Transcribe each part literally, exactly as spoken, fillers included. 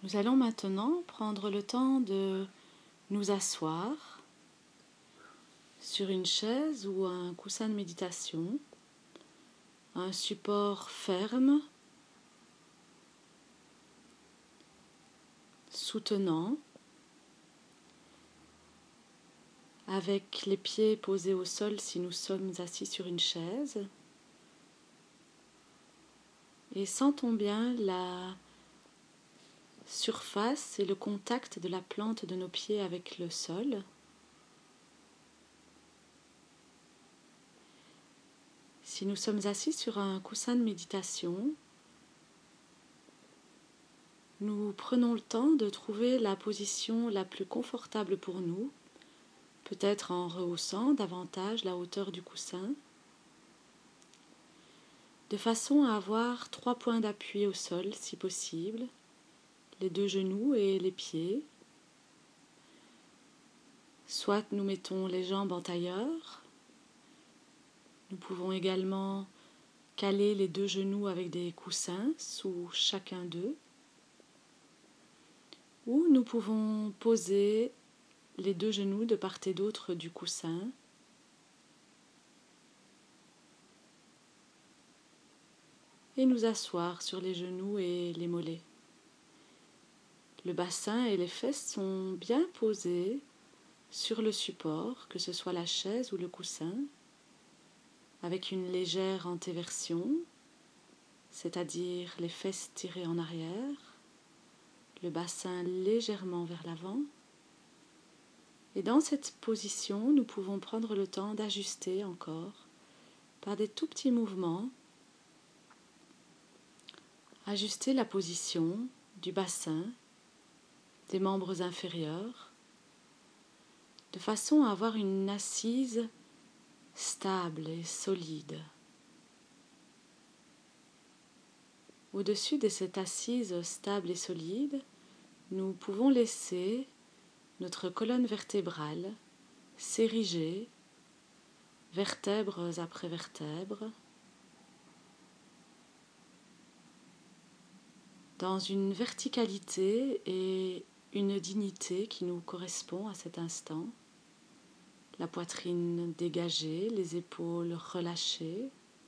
Nous allons maintenant prendre le temps de nous asseoir sur une chaise ou un coussin de méditation, un support ferme, soutenant, avec les pieds posés au sol si nous sommes assis sur une chaise, et sentons bien la surface et le contact de la plante de nos pieds avec le sol. Si nous sommes assis sur un coussin de méditation, nous prenons le temps de trouver la position la plus confortable pour nous, peut-être en rehaussant davantage la hauteur du coussin, de façon à avoir trois points d'appui au sol si possible, les deux genoux et les pieds. Soit nous mettons les jambes en tailleur, nous pouvons également caler les deux genoux avec des coussins sous chacun d'eux, ou nous pouvons poser les deux genoux de part et d'autre du coussin et nous asseoir sur les genoux et les mollets. Le bassin et les fesses sont bien posés sur le support, que ce soit la chaise ou le coussin, avec une légère antéversion, c'est-à-dire les fesses tirées en arrière, le bassin légèrement vers l'avant. Et dans cette position, nous pouvons prendre le temps d'ajuster encore par des tout petits mouvements, ajuster la position du bassin, des membres inférieurs, de façon à avoir une assise stable et solide. Au-dessus de cette assise stable et solide, nous pouvons laisser notre colonne vertébrale s'ériger, vertèbres après vertèbres, dans une verticalité et une dignité qui nous correspond à cet instant. La poitrine dégagée, les épaules relâchées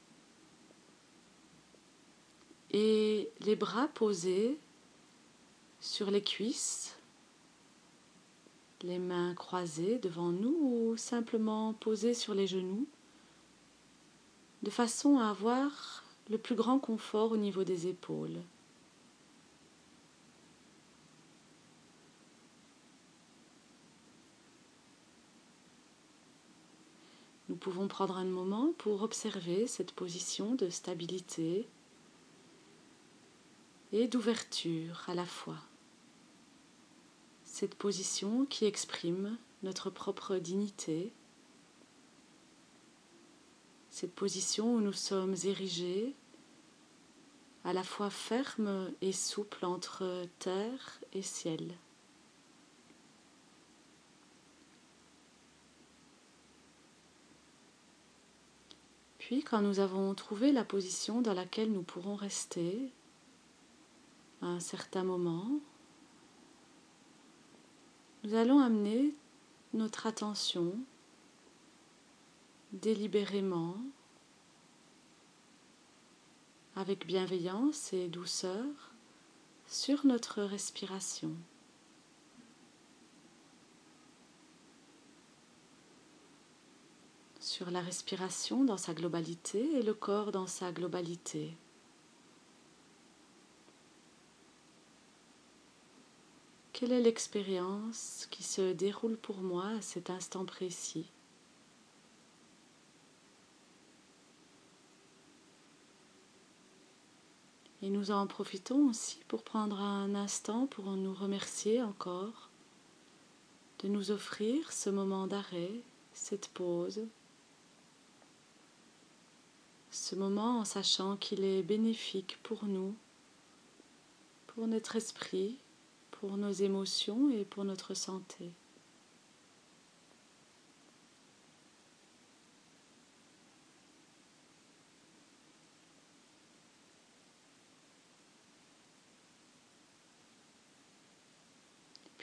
et les bras posés sur les cuisses, les mains croisées devant nous ou simplement posées sur les genoux, de façon à avoir le plus grand confort au niveau des épaules. Nous pouvons prendre un moment pour observer cette position de stabilité et d'ouverture à la fois. Cette position qui exprime notre propre dignité, cette position où nous sommes érigés, à la fois ferme et souple entre terre et ciel. Puis, quand nous avons trouvé la position dans laquelle nous pourrons rester à un certain moment, nous allons amener notre attention délibérément, avec bienveillance et douceur, sur notre respiration. Sur la respiration dans sa globalité et le corps dans sa globalité. Quelle est l'expérience qui se déroule pour moi à cet instant précis ? Et nous en profitons aussi pour prendre un instant pour nous remercier encore de nous offrir ce moment d'arrêt, cette pause, ce moment en sachant qu'il est bénéfique pour nous, pour notre esprit, pour nos émotions et pour notre santé.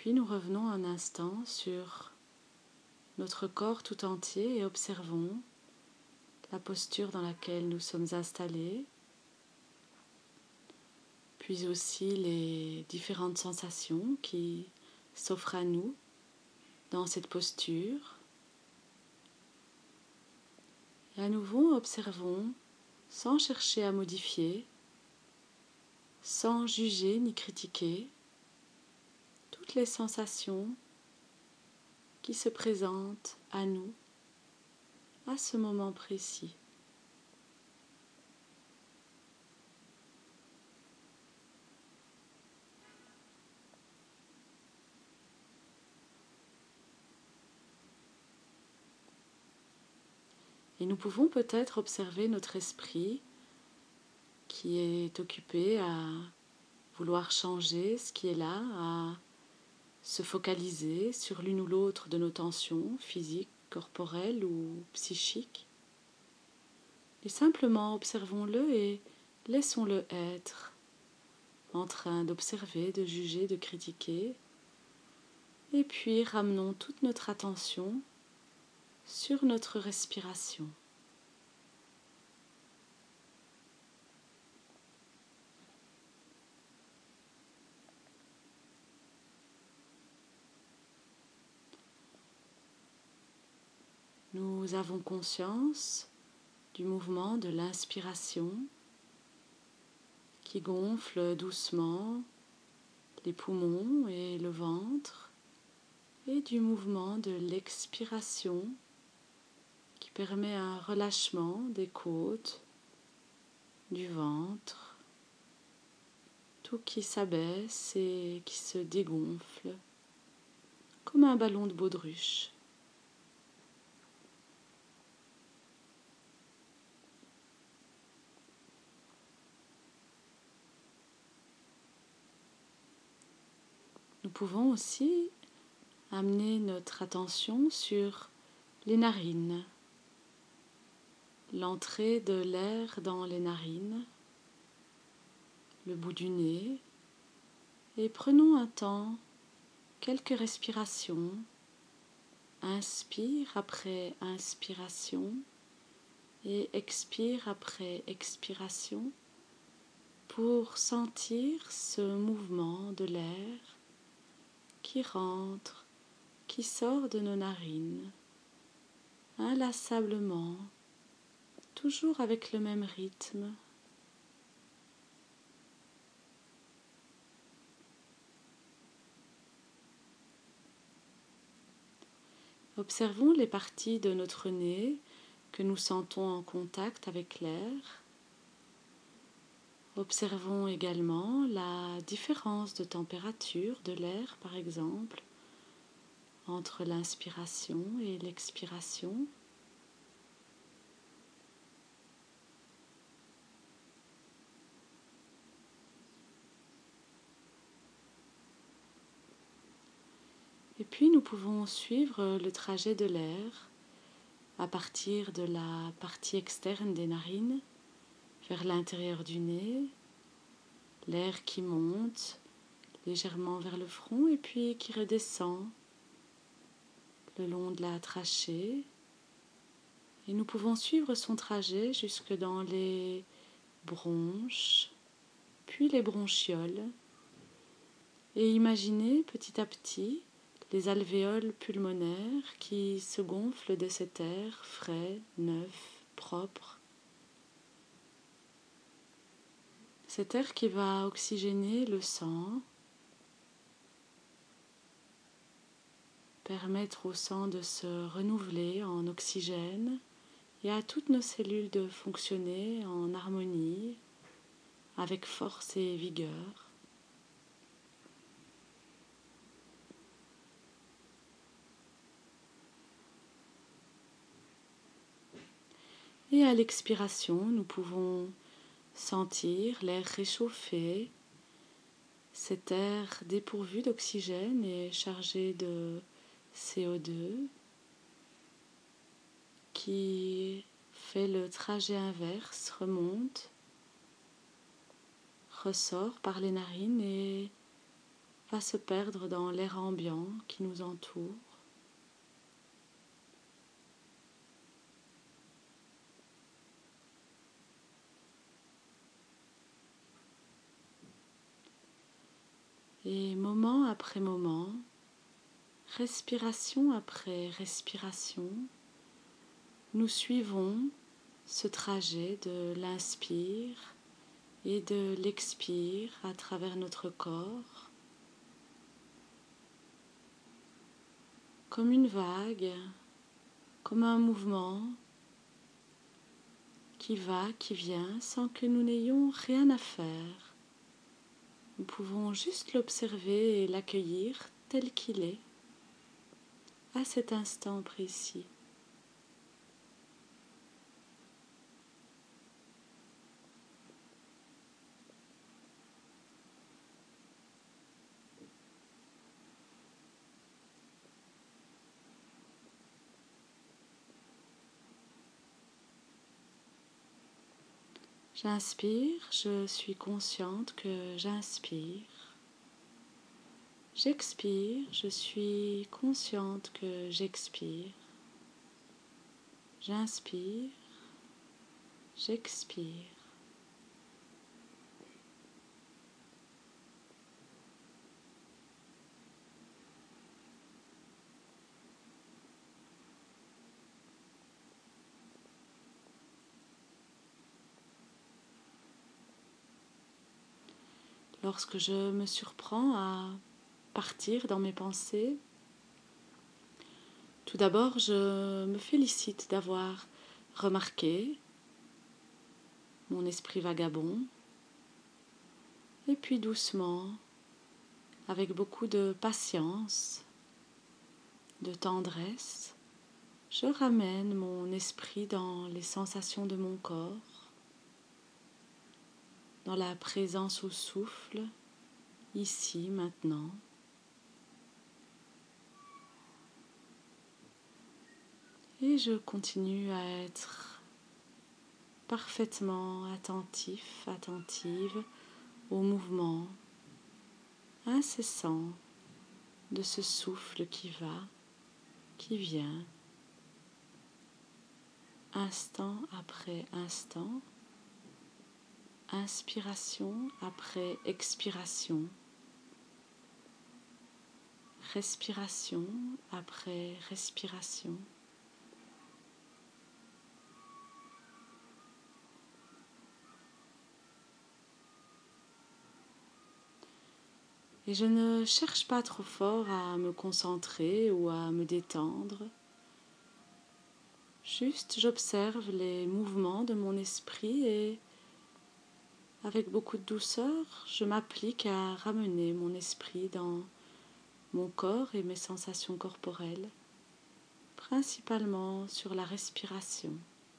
Puis nous revenons un instant sur notre corps tout entier et observons la posture dans laquelle nous sommes installés, puis aussi les différentes sensations qui s'offrent à nous dans cette posture. Et à nouveau, observons sans chercher à modifier, sans juger ni critiquer, toutes les sensations qui se présentent à nous à ce moment précis. Et nous pouvons peut-être observer notre esprit qui est occupé à vouloir changer ce qui est là, à se focaliser sur l'une ou l'autre de nos tensions physiques, corporelles ou psychiques. Et simplement observons-le et laissons-le être, en train d'observer, de juger, de critiquer. Et puis ramenons toute notre attention sur notre respiration. Nous avons conscience du mouvement de l'inspiration qui gonfle doucement les poumons et le ventre, et du mouvement de l'expiration qui permet un relâchement des côtes, du ventre, tout qui s'abaisse et qui se dégonfle comme un ballon de baudruche. Nous pouvons aussi amener notre attention sur les narines, l'entrée de l'air dans les narines, le bout du nez, et prenons un temps, quelques respirations, inspire après inspiration et expire après expiration pour sentir ce mouvement de l'air qui rentre, qui sort de nos narines, inlassablement, toujours avec le même rythme. Observons les parties de notre nez que nous sentons en contact avec l'air. Observons également la différence de température de l'air, par exemple, entre l'inspiration et l'expiration. Et puis nous pouvons suivre le trajet de l'air à partir de la partie externe des narines vers l'intérieur du nez, l'air qui monte légèrement vers le front et puis qui redescend le long de la trachée. Et nous pouvons suivre son trajet jusque dans les bronches, puis les bronchioles, et imaginer petit à petit les alvéoles pulmonaires qui se gonflent de cet air frais, neuf, propre. Cet air qui va oxygéner le sang, permettre au sang de se renouveler en oxygène et à toutes nos cellules de fonctionner en harmonie, avec force et vigueur. Et à l'expiration, nous pouvons sentir l'air réchauffé, cet air dépourvu d'oxygène et chargé de C O deux qui fait le trajet inverse, remonte, ressort par les narines et va se perdre dans l'air ambiant qui nous entoure. Et moment après moment, respiration après respiration, nous suivons ce trajet de l'inspire et de l'expire à travers notre corps, comme une vague, comme un mouvement qui va, qui vient, sans que nous n'ayons rien à faire. Nous pouvons juste l'observer et l'accueillir tel qu'il est, à cet instant précis. J'inspire, je suis consciente que j'inspire. J'expire, je suis consciente que j'expire. J'inspire, j'expire. Lorsque je me surprends à partir dans mes pensées, tout d'abord je me félicite d'avoir remarqué mon esprit vagabond, et puis doucement, avec beaucoup de patience, de tendresse, je ramène mon esprit dans les sensations de mon corps, dans la présence au souffle, ici, maintenant. Et je continue à être parfaitement attentif, attentive au mouvement incessant de ce souffle qui va, qui vient, instant après instant, inspiration après expiration, respiration après respiration. Et je ne cherche pas trop fort à me concentrer ou à me détendre. Juste j'observe les mouvements de mon esprit et avec beaucoup de douceur, je m'applique à ramener mon esprit dans mon corps et mes sensations corporelles, principalement sur la respiration.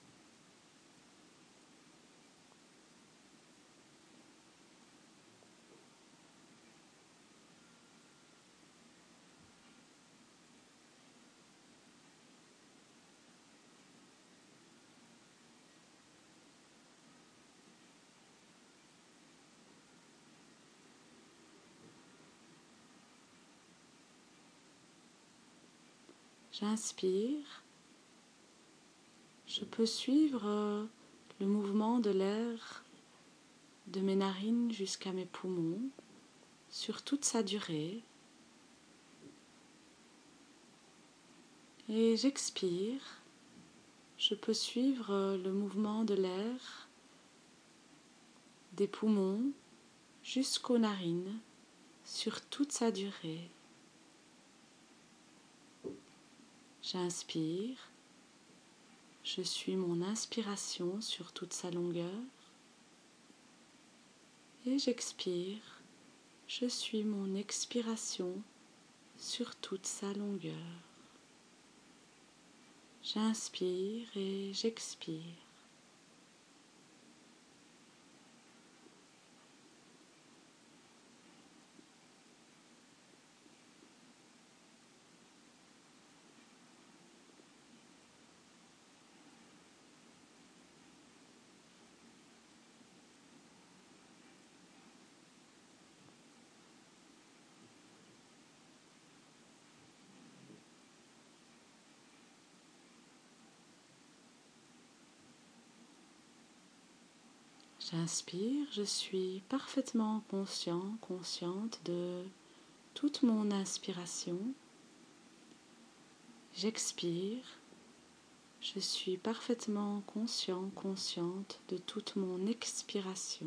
J'inspire, je peux suivre le mouvement de l'air de mes narines jusqu'à mes poumons sur toute sa durée. Et j'expire, je peux suivre le mouvement de l'air des poumons jusqu'aux narines sur toute sa durée. J'inspire, je suis mon inspiration sur toute sa longueur et j'expire, je suis mon expiration sur toute sa longueur. J'inspire et j'expire. J'inspire, je suis parfaitement conscient, consciente de toute mon inspiration. J'expire, je suis parfaitement conscient, consciente de toute mon expiration.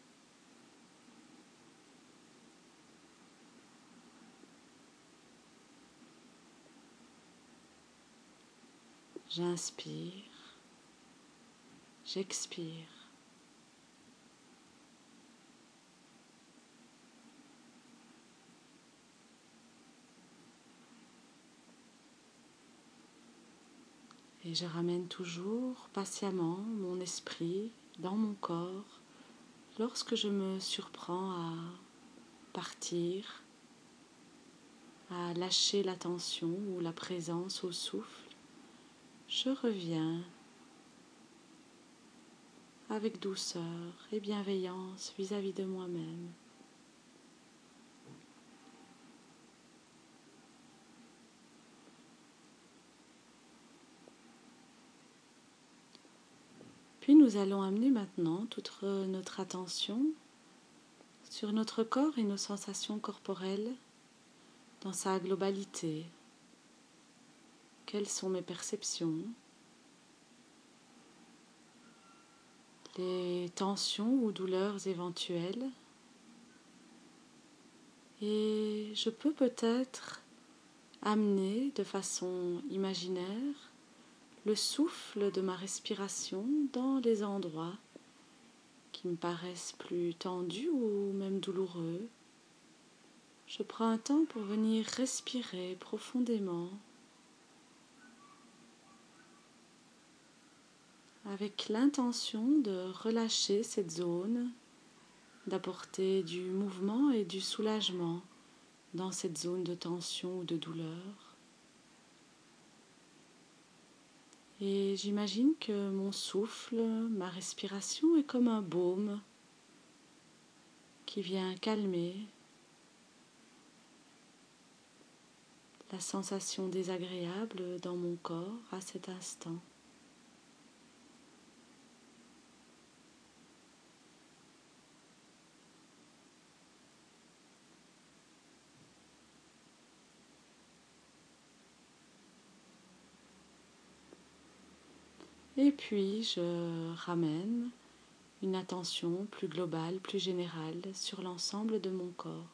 J'inspire, j'expire. Et je ramène toujours patiemment mon esprit dans mon corps lorsque je me surprends à partir, à lâcher l'attention ou la présence au souffle. Je reviens avec douceur et bienveillance vis-à-vis de moi-même. Puis nous allons amener maintenant toute notre attention sur notre corps et nos sensations corporelles dans sa globalité. Quelles sont mes perceptions? Les tensions ou douleurs éventuelles? Et je peux peut-être amener de façon imaginaire le souffle de ma respiration dans les endroits qui me paraissent plus tendus ou même douloureux. Je prends un temps pour venir respirer profondément avec l'intention de relâcher cette zone, d'apporter du mouvement et du soulagement dans cette zone de tension ou de douleur. Et j'imagine que mon souffle, ma respiration est comme un baume qui vient calmer la sensation désagréable dans mon corps à cet instant. Et puis je ramène une attention plus globale, plus générale sur l'ensemble de mon corps.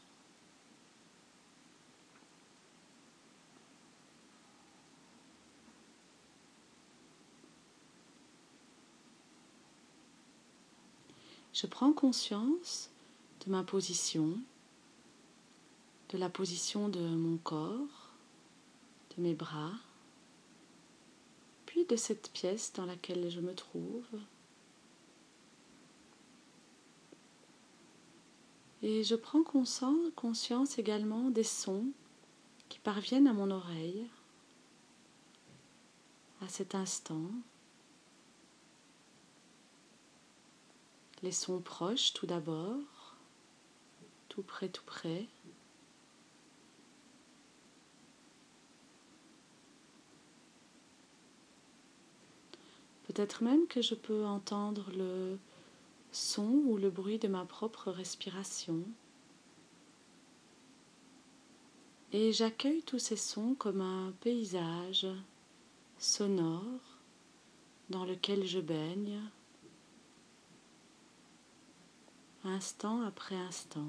Je prends conscience de ma position, de la position de mon corps, de mes bras, puis de cette pièce dans laquelle je me trouve. Et je prends conscience également des sons qui parviennent à mon oreille à cet instant. Les sons proches tout d'abord, tout près, tout près. Peut-être même que je peux entendre le son ou le bruit de ma propre respiration. Et j'accueille tous ces sons comme un paysage sonore dans lequel je baigne, instant après instant.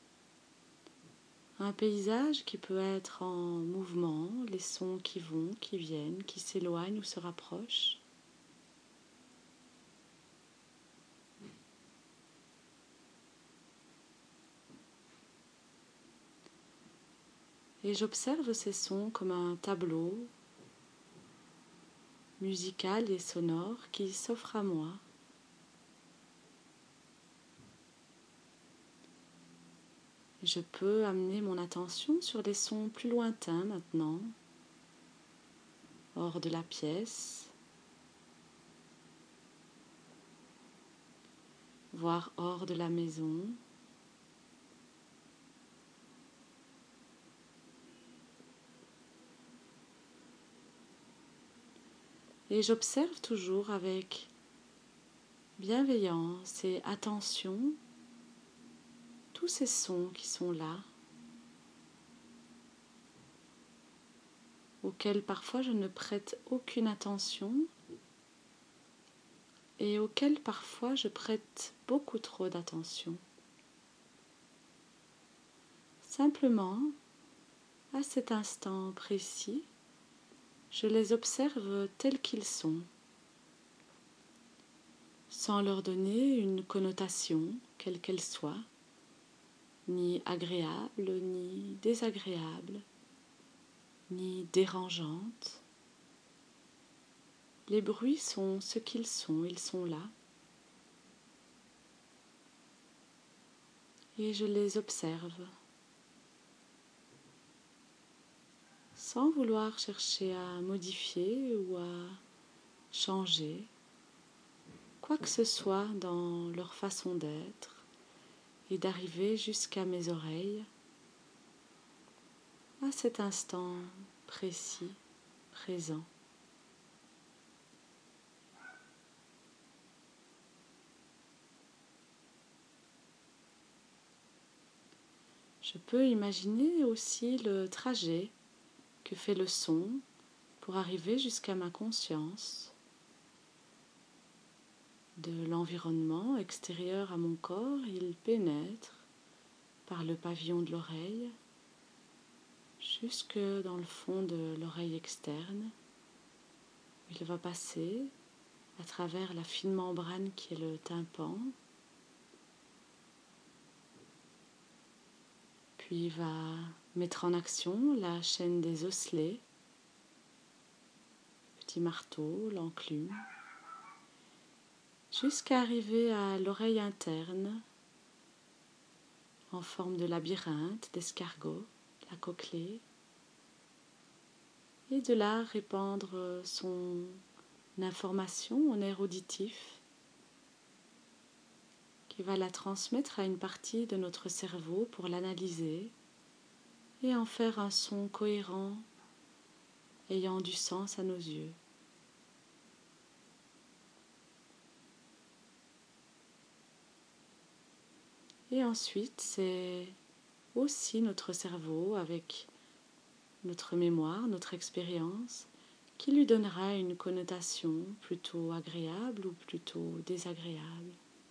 Un paysage qui peut être en mouvement, les sons qui vont, qui viennent, qui s'éloignent ou se rapprochent. Et j'observe ces sons comme un tableau musical et sonore qui s'offre à moi. Je peux amener mon attention sur des sons plus lointains maintenant, hors de la pièce, voire hors de la maison. Et j'observe toujours avec bienveillance et attention, tous ces sons qui sont là, auxquels parfois je ne prête aucune attention et auxquels parfois je prête beaucoup trop d'attention. Simplement, à cet instant précis, je les observe tels qu'ils sont, sans leur donner une connotation, quelle qu'elle soit, ni agréable, ni désagréable, ni dérangeante. Les bruits sont ce qu'ils sont, ils sont là. Et je les observe, sans vouloir chercher à modifier ou à changer quoi que ce soit dans leur façon d'être et d'arriver jusqu'à mes oreilles à cet instant précis, présent. Je peux imaginer aussi le trajet que fait le son pour arriver jusqu'à ma conscience de l'environnement extérieur à mon corps. Il pénètre par le pavillon de l'oreille jusque dans le fond de l'oreille externe. Il va passer à travers la fine membrane qui est le tympan, puis il va mettre en action la chaîne des osselets, le petit marteau, l'enclume, jusqu'à arriver à l'oreille interne en forme de labyrinthe, d'escargot, la cochlée, et de là répandre son information en air auditif qui va la transmettre à une partie de notre cerveau pour l'analyser et en faire un son cohérent ayant du sens à nos yeux. Et ensuite, c'est aussi notre cerveau avec notre mémoire, notre expérience, qui lui donnera une connotation plutôt agréable ou plutôt désagréable.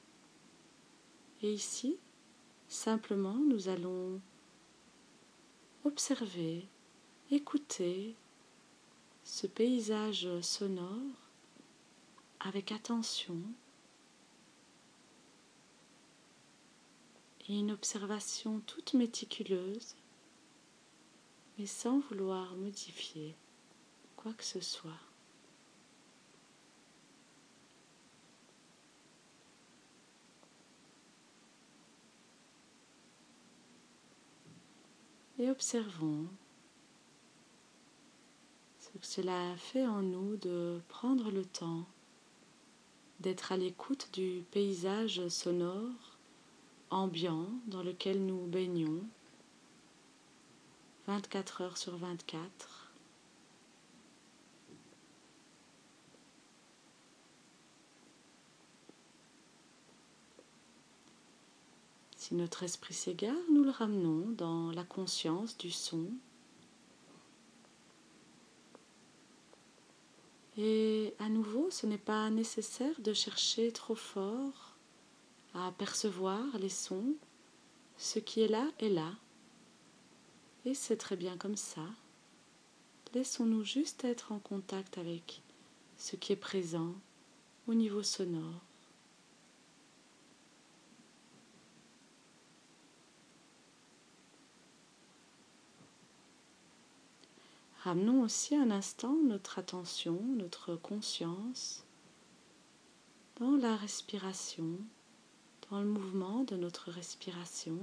Et ici, simplement, nous allons observer, écouter ce paysage sonore avec attention et une observation toute méticuleuse, mais sans vouloir modifier quoi que ce soit. Et observons ce que cela fait en nous de prendre le temps d'être à l'écoute du paysage sonore ambiant dans lequel nous baignons vingt-quatre heures sur vingt-quatre. Si notre esprit s'égare, nous le ramenons dans la conscience du son. Et à nouveau, ce n'est pas nécessaire de chercher trop fort à percevoir les sons. Ce qui est là est là. Et c'est très bien comme ça. Laissons-nous juste être en contact avec ce qui est présent au niveau sonore. Ramenons aussi un instant notre attention, notre conscience dans la respiration, dans le mouvement de notre respiration.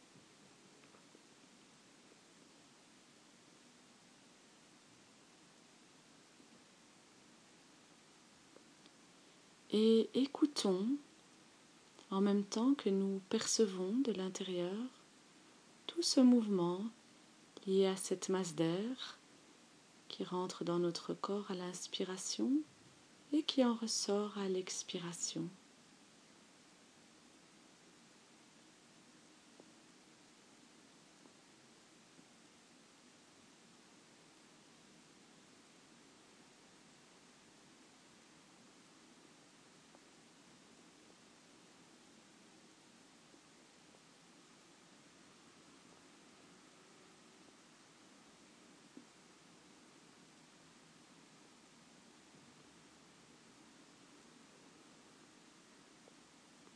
Et écoutons en même temps que nous percevons de l'intérieur tout ce mouvement lié à cette masse d'air qui rentre dans notre corps à l'inspiration et qui en ressort à l'expiration.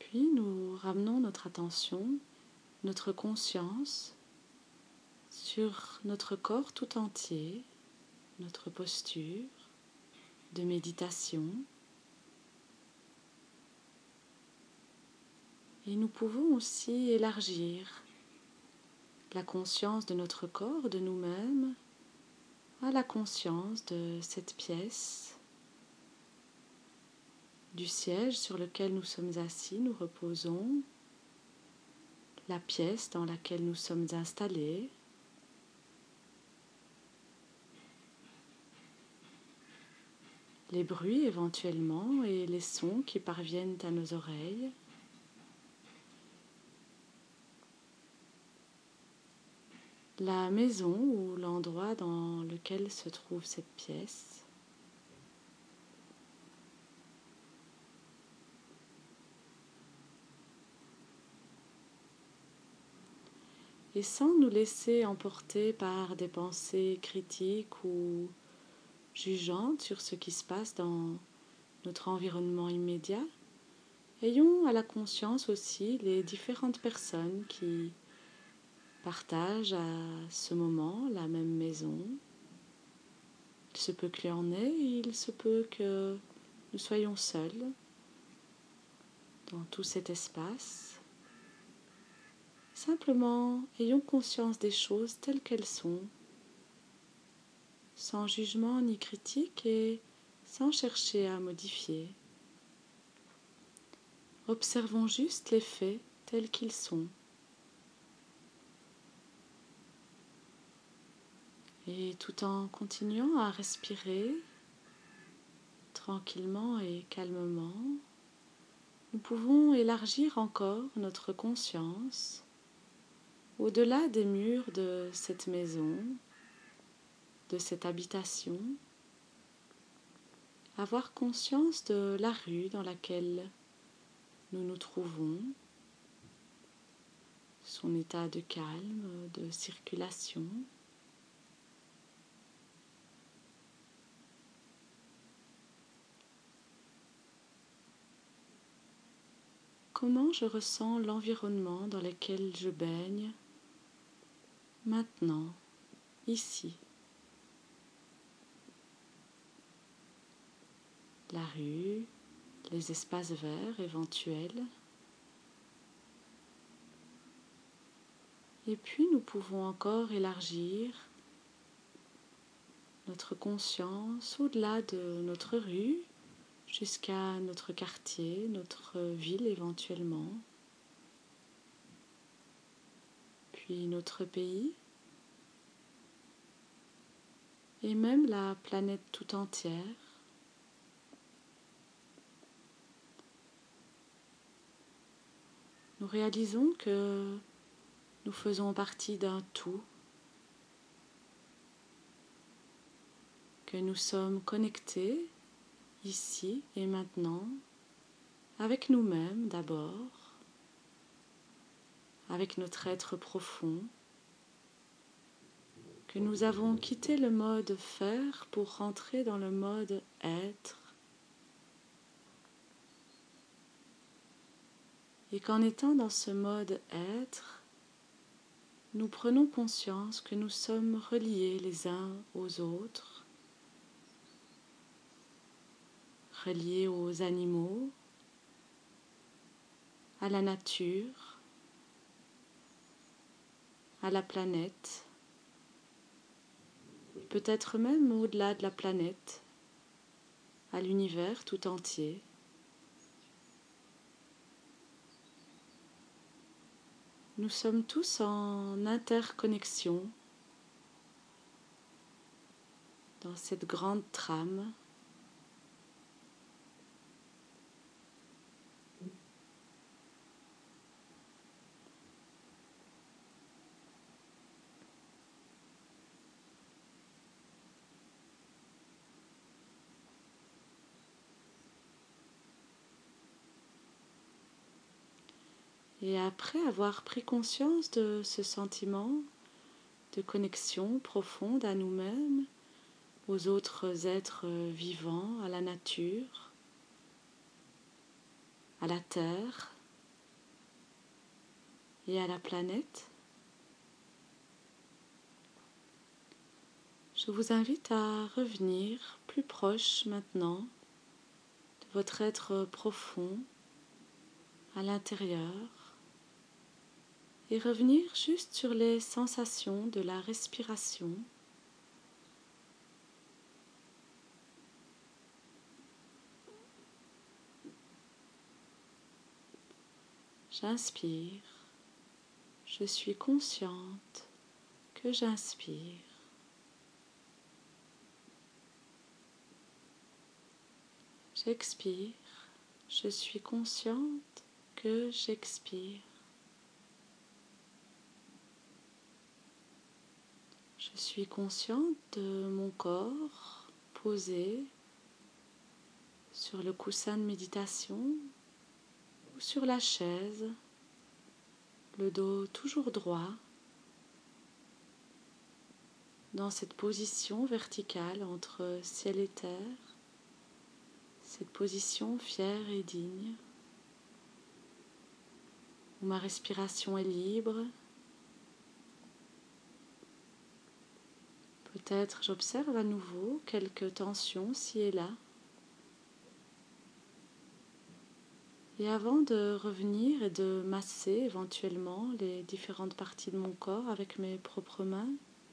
Puis nous ramenons notre attention, notre conscience sur notre corps tout entier, notre posture de méditation. Et nous pouvons aussi élargir la conscience de notre corps, de nous-mêmes, à la conscience de cette pièce, du siège sur lequel nous sommes assis, nous reposons, la pièce dans laquelle nous sommes installés, les bruits éventuellement et les sons qui parviennent à nos oreilles. La maison ou l'endroit dans lequel se trouve cette pièce. Et sans nous laisser emporter par des pensées critiques ou jugeantes sur ce qui se passe dans notre environnement immédiat, ayons à la conscience aussi les différentes personnes qui partagent à ce moment la même maison. Il se peut qu'il y en ait, il se peut que nous soyons seuls dans tout cet espace. Simplement, ayons conscience des choses telles qu'elles sont, sans jugement ni critique et sans chercher à modifier. Observons juste les faits tels qu'ils sont. Et tout en continuant à respirer tranquillement et calmement, nous pouvons élargir encore notre conscience au-delà des murs de cette maison, de cette habitation, avoir conscience de la rue dans laquelle nous nous trouvons, son état de calme, de circulation. Comment je ressens l'environnement dans lequel je baigne maintenant, ici. La rue, les espaces verts éventuels. Et puis nous pouvons encore élargir notre conscience au-delà de notre rue, jusqu'à notre quartier, notre ville éventuellement, puis notre pays, et même la planète tout entière. Nous réalisons que nous faisons partie d'un tout, que nous sommes connectés ici et maintenant, avec nous-mêmes d'abord, avec notre être profond, que nous avons quitté le mode faire pour rentrer dans le mode être, et qu'en étant dans ce mode être, nous prenons conscience que nous sommes reliés les uns aux autres, reliés aux animaux, à la nature, à la planète, peut-être même au-delà de la planète, à l'univers tout entier. Nous sommes tous en interconnexion dans cette grande trame. Et après avoir pris conscience de ce sentiment de connexion profonde à nous-mêmes, aux autres êtres vivants, à la nature, à la terre, et à la planète. Je vous invite à revenir plus proche maintenant de votre être profond à l'intérieur et revenir juste sur les sensations de la respiration. J'inspire, je suis consciente que j'inspire. J'expire, je suis consciente que j'expire. Je suis consciente de mon corps posé sur le coussin de méditation ou sur la chaise, le dos toujours droit, dans cette position verticale entre ciel et terre, cette position fière et digne, où ma respiration est libre. Peut-être j'observe à nouveau quelques tensions ci et là. Et avant de revenir et de masser éventuellement les différentes parties de mon corps avec mes propres mains,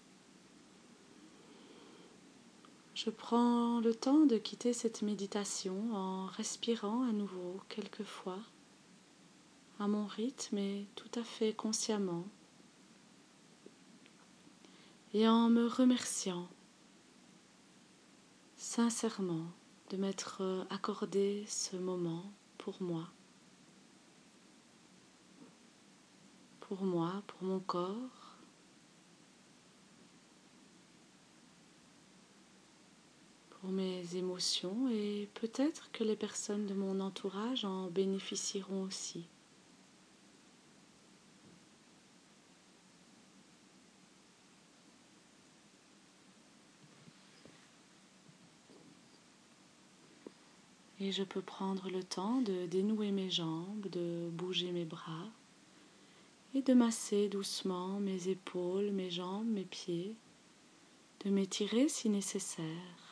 je prends le temps de quitter cette méditation en respirant à nouveau quelques fois, à mon rythme et tout à fait consciemment, et en me remerciant sincèrement de m'être accordé ce moment pour moi, pour moi, pour mon corps, pour mes émotions, et peut-être que les personnes de mon entourage en bénéficieront aussi. Et je peux prendre le temps de dénouer mes jambes, de bouger mes bras et de masser doucement mes épaules, mes jambes, mes pieds, de m'étirer si nécessaire.